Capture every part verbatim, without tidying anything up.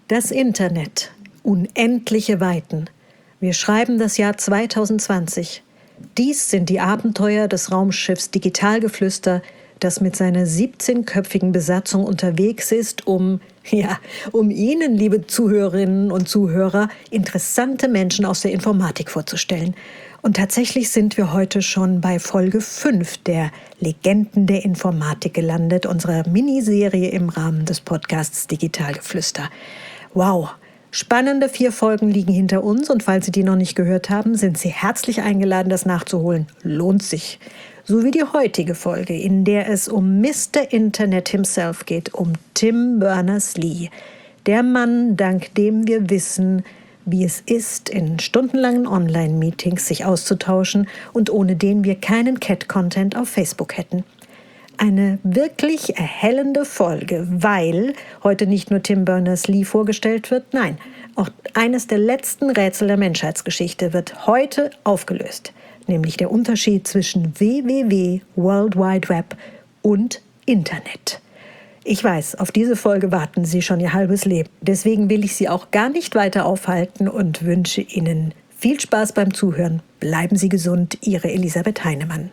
Das Internet. Unendliche Weiten. Wir schreiben das Jahr zwanzig zwanzig. Dies sind die Abenteuer des Raumschiffs Digitalgeflüster, das mit seiner siebzehnköpfigen Besatzung unterwegs ist, um, ja, um Ihnen, liebe Zuhörerinnen und Zuhörer, interessante Menschen aus der Informatik vorzustellen. Und tatsächlich sind wir heute schon bei Folge fünf der Legenden der Informatik gelandet, unserer Miniserie im Rahmen des Podcasts Digitalgeflüster. Wow! Spannende vier Folgen liegen hinter uns und falls Sie die noch nicht gehört haben, sind Sie herzlich eingeladen, das nachzuholen. Lohnt sich. So wie die heutige Folge, in der es um Mister Internet himself geht, um Tim Berners-Lee. Der Mann, dank dem wir wissen, wie es ist, in stundenlangen Online-Meetings sich auszutauschen und ohne den wir keinen Cat-Content auf Facebook hätten. Eine wirklich erhellende Folge, weil heute nicht nur Tim Berners-Lee vorgestellt wird, nein, auch eines der letzten Rätsel der Menschheitsgeschichte wird heute aufgelöst, nämlich der Unterschied zwischen W W W, World Wide Web und Internet. Ich weiß, auf diese Folge warten Sie schon Ihr halbes Leben. Deswegen will ich Sie auch gar nicht weiter aufhalten und wünsche Ihnen viel Spaß beim Zuhören. Bleiben Sie gesund, Ihre Elisabeth Heinemann.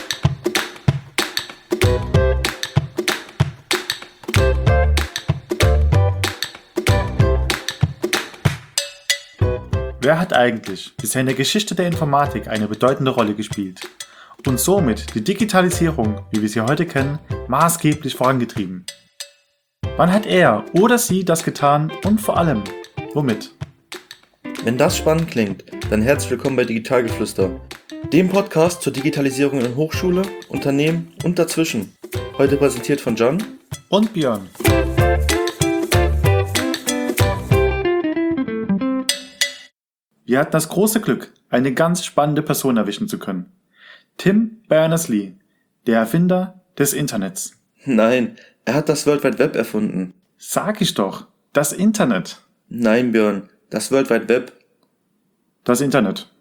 Wer hat eigentlich bisher in der Geschichte der Informatik eine bedeutende Rolle gespielt und somit die Digitalisierung, wie wir sie heute kennen, maßgeblich vorangetrieben? Wann hat er oder sie das getan und vor allem, womit? Wenn das spannend klingt, dann herzlich willkommen bei Digitalgeflüster, dem Podcast zur Digitalisierung in Hochschule, Unternehmen und dazwischen. Heute präsentiert von John und Björn. Wir hatten das große Glück, eine ganz spannende Person erwischen zu können. Tim Berners-Lee, der Erfinder des Internets. Nein, er hat das World Wide Web erfunden. Sag ich doch, das Internet. Nein, Björn, das World Wide Web. Das Internet.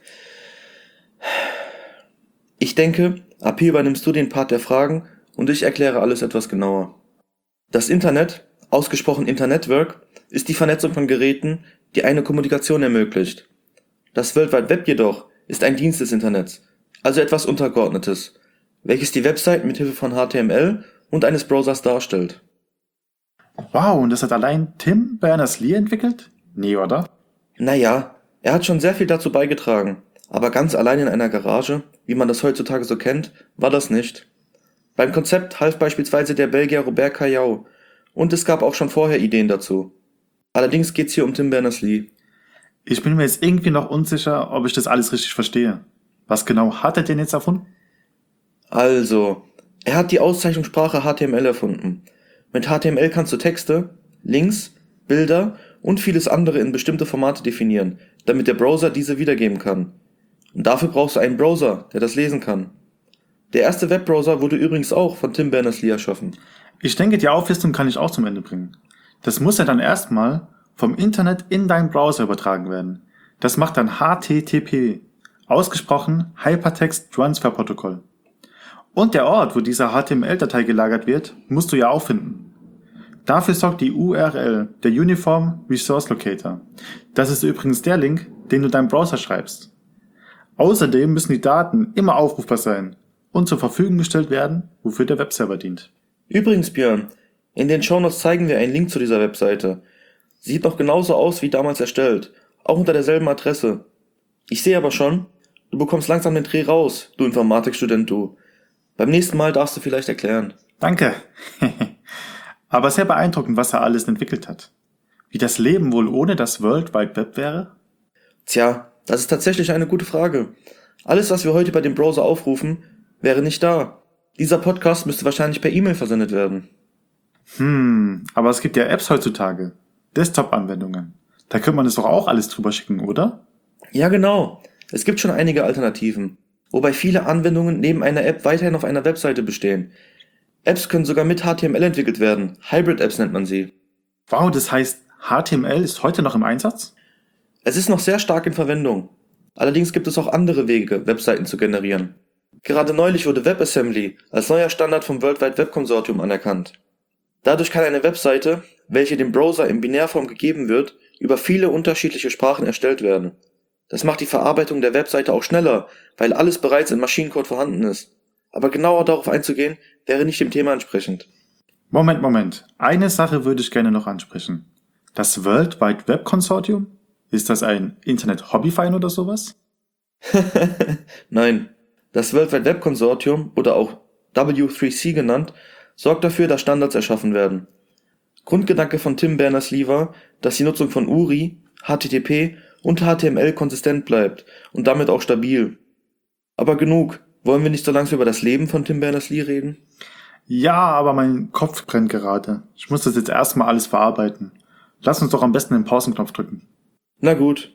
Ich denke, ab hier übernimmst du den Part der Fragen und ich erkläre alles etwas genauer. Das Internet, ausgesprochen Internetwork, ist die Vernetzung von Geräten, die eine Kommunikation ermöglicht. Das World Wide Web jedoch ist ein Dienst des Internets, also etwas Untergeordnetes, welches die Website mit Hilfe von H T M L und eines Browsers darstellt. Wow, und das hat allein Tim Berners-Lee entwickelt? Nee, oder? Naja, er hat schon sehr viel dazu beigetragen, aber ganz allein in einer Garage, wie man das heutzutage so kennt, war das nicht. Beim Konzept half beispielsweise der Belgier Robert Cailliau und es gab auch schon vorher Ideen dazu. Allerdings geht's hier um Tim Berners-Lee. Ich bin mir jetzt irgendwie noch unsicher, ob ich das alles richtig verstehe. Was genau hat er denn jetzt erfunden? Also, er hat die Auszeichnungssprache H T M L erfunden. Mit H T M L kannst du Texte, Links, Bilder und vieles andere in bestimmte Formate definieren, damit der Browser diese wiedergeben kann. Und dafür brauchst du einen Browser, der das lesen kann. Der erste Webbrowser wurde übrigens auch von Tim Berners-Lee erschaffen. Ich denke, die Auflistung kann ich auch zum Ende bringen. Das muss ja dann erstmal vom Internet in deinen Browser übertragen werden. Das macht dann H T T P, ausgesprochen Hypertext Transfer Protocol. Und der Ort, wo diese H T M L-Datei gelagert wird, musst du ja auch finden. Dafür sorgt die U R L, der Uniform Resource Locator. Das ist übrigens der Link, den du deinem Browser schreibst. Außerdem müssen die Daten immer aufrufbar sein und zur Verfügung gestellt werden, wofür der Webserver dient. Übrigens, Björn, in den Shownotes zeigen wir einen Link zu dieser Webseite. Sieht noch genauso aus wie damals erstellt, auch unter derselben Adresse. Ich sehe aber schon, du bekommst langsam den Dreh raus, du Informatikstudent, du. Beim nächsten Mal darfst du vielleicht erklären. Danke. Aber sehr beeindruckend, was er alles entwickelt hat. Wie das Leben wohl ohne das World Wide Web wäre? Tja, das ist tatsächlich eine gute Frage. Alles, was wir heute bei dem Browser aufrufen, wäre nicht da. Dieser Podcast müsste wahrscheinlich per E-Mail versendet werden. Hm, aber es gibt ja Apps heutzutage. Desktop-Anwendungen. Da könnte man es doch auch alles drüber schicken, oder? Ja, genau. Es gibt schon einige Alternativen. Wobei viele Anwendungen neben einer App weiterhin auf einer Webseite bestehen. Apps können sogar mit H T M L entwickelt werden. Hybrid-Apps nennt man sie. Wow, das heißt, H T M L ist heute noch im Einsatz? Es ist noch sehr stark in Verwendung. Allerdings gibt es auch andere Wege, Webseiten zu generieren. Gerade neulich wurde WebAssembly als neuer Standard vom World Wide Web Consortium anerkannt. Dadurch kann eine Webseite, welche dem Browser in Binärform gegeben wird, über viele unterschiedliche Sprachen erstellt werden. Das macht die Verarbeitung der Webseite auch schneller, weil alles bereits in Maschinencode vorhanden ist. Aber genauer darauf einzugehen, wäre nicht dem Thema entsprechend. Moment, Moment. Eine Sache würde ich gerne noch ansprechen. Das World Wide Web Consortium? Ist das ein Internet-Hobbyverein oder sowas? Nein, das World Wide Web Consortium, oder auch W drei C genannt, sorgt dafür, dass Standards erschaffen werden. Grundgedanke von Tim Berners-Lee war, dass die Nutzung von U R I, H T T P und H T M L konsistent bleibt und damit auch stabil. Aber genug, wollen wir nicht so langsam über das Leben von Tim Berners-Lee reden? Ja, aber mein Kopf brennt gerade. Ich muss das jetzt erstmal alles verarbeiten. Lass uns doch am besten den Pausenknopf drücken. Na gut.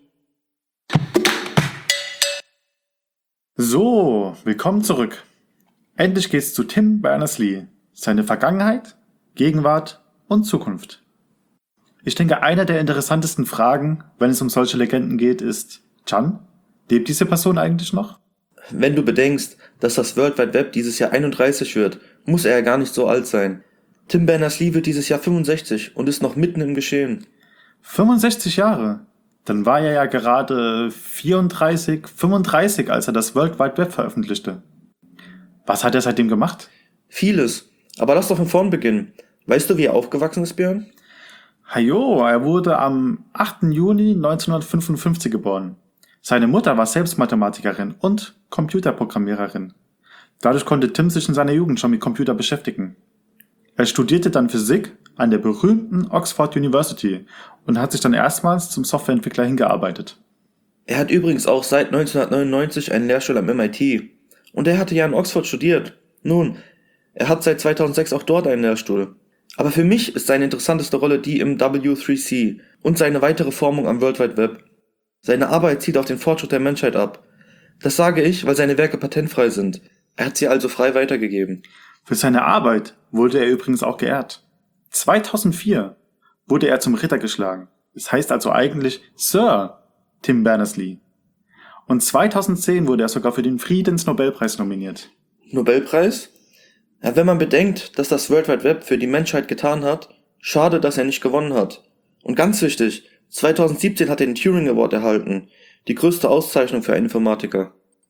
So, willkommen zurück. Endlich geht's zu Tim Berners-Lee, seine Vergangenheit, Gegenwart und Zukunft. Ich denke, eine der interessantesten Fragen, wenn es um solche Legenden geht, ist, Can, lebt diese Person eigentlich noch? Wenn du bedenkst, dass das World Wide Web dieses Jahr einunddreißig wird, muss er ja gar nicht so alt sein. Tim Berners-Lee wird dieses Jahr fünfundsechzig und ist noch mitten im Geschehen. fünfundsechzig Jahre? Dann war er ja gerade vierunddreißig, fünfunddreißig, als er das World Wide Web veröffentlichte. Was hat er seitdem gemacht? Vieles. Aber lass doch von vorn beginnen. Weißt du, wie er aufgewachsen ist, Björn? Hajo, er wurde am achten Juni neunzehnhundertfünfundfünfzig geboren. Seine Mutter war selbst Mathematikerin und Computerprogrammiererin. Dadurch konnte Tim sich in seiner Jugend schon mit Computer beschäftigen. Er studierte dann Physik an der berühmten Oxford University und hat sich dann erstmals zum Softwareentwickler hingearbeitet. Er hat übrigens auch seit neunzehnhundertneunundneunzig einen Lehrstuhl am M I T. Und er hatte ja in Oxford studiert. Nun, er hat seit zweitausendsechs auch dort einen Lehrstuhl. Aber für mich ist seine interessanteste Rolle die im W drei C und seine weitere Formung am World Wide Web. Seine Arbeit zielt auf den Fortschritt der Menschheit ab. Das sage ich, weil seine Werke patentfrei sind. Er hat sie also frei weitergegeben. Für seine Arbeit wurde er übrigens auch geehrt. zweitausendvier wurde er zum Ritter geschlagen. Das heißt also eigentlich Sir Tim Berners-Lee. Und zweitausendzehn wurde er sogar für den Friedensnobelpreis nominiert. Nobelpreis? Ja, wenn man bedenkt, dass das World Wide Web für die Menschheit getan hat, schade, dass er nicht gewonnen hat. Und ganz wichtig, zweitausendsiebzehn hat er den Turing Award erhalten, die größte Auszeichnung für einen Informatiker.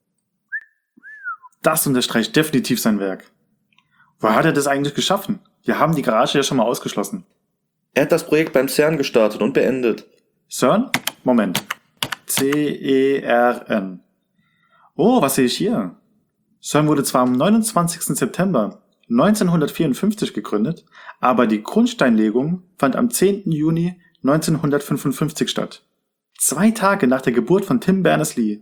Das unterstreicht definitiv sein Werk. Woher hat er das eigentlich geschaffen? Wir haben die Garage ja schon mal ausgeschlossen. Er hat das Projekt beim CERN gestartet und beendet. CERN? Moment. C E R N. Oh, was sehe ich hier? CERN wurde zwar am neunundzwanzigsten September neunzehnhundertvierundfünfzig gegründet, aber die Grundsteinlegung fand am zehnten Juni neunzehnhundertfünfundfünfzig statt. Zwei Tage nach der Geburt von Tim Berners-Lee.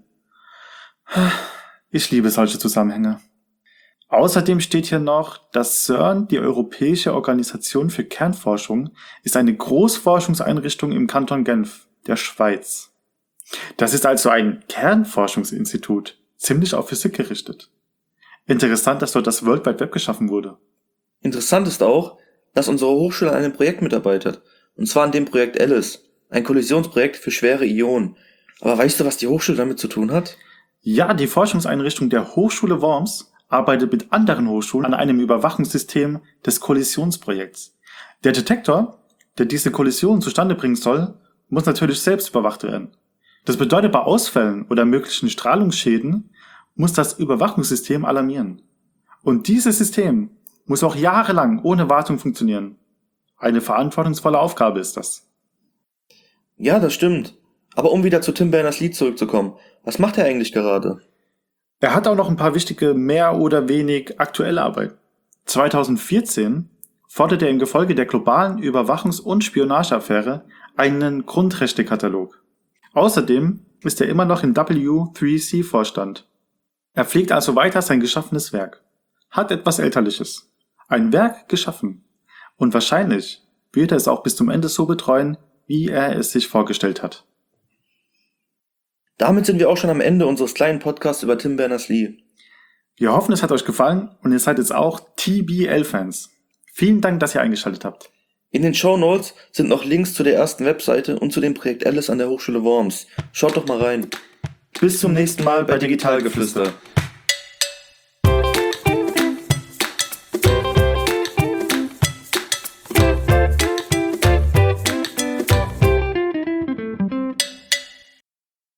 Ich liebe solche Zusammenhänge. Außerdem steht hier noch, dass CERN, die Europäische Organisation für Kernforschung, ist eine Großforschungseinrichtung im Kanton Genf, der Schweiz. Das ist also ein Kernforschungsinstitut, ziemlich auf Physik gerichtet. Interessant, dass dort das World Wide Web geschaffen wurde. Interessant ist auch, dass unsere Hochschule an einem Projekt mitarbeitet, und zwar an dem Projekt Alice, ein Kollisionsprojekt für schwere Ionen. Aber weißt du, was die Hochschule damit zu tun hat? Ja, die Forschungseinrichtung der Hochschule Worms arbeitet mit anderen Hochschulen an einem Überwachungssystem des Kollisionsprojekts. Der Detektor, der diese Kollision zustande bringen soll, muss natürlich selbst überwacht werden. Das bedeutet, bei Ausfällen oder möglichen Strahlungsschäden muss das Überwachungssystem alarmieren. Und dieses System muss auch jahrelang ohne Wartung funktionieren. Eine verantwortungsvolle Aufgabe ist das. Ja, das stimmt. Aber um wieder zu Tim Berners-Lee zurückzukommen, was macht er eigentlich gerade? Er hat auch noch ein paar wichtige, mehr oder wenig aktuelle Arbeit. zweitausendvierzehn forderte er im Gefolge der globalen Überwachungs- und Spionageaffäre einen Grundrechtekatalog. Außerdem ist er immer noch im W drei C Vorstand. Er pflegt also weiter sein geschaffenes Werk. Hat etwas Elterliches. Ein Werk geschaffen. Und wahrscheinlich wird er es auch bis zum Ende so betreuen, wie er es sich vorgestellt hat. Damit sind wir auch schon am Ende unseres kleinen Podcasts über Tim Berners-Lee. Wir hoffen, es hat euch gefallen und ihr seid jetzt auch T B L-Fans. Vielen Dank, dass ihr eingeschaltet habt. In den Shownotes sind noch Links zu der ersten Webseite und zu dem Projekt Alice an der Hochschule Worms. Schaut doch mal rein. Bis zum nächsten Mal bei Digitalgeflüster.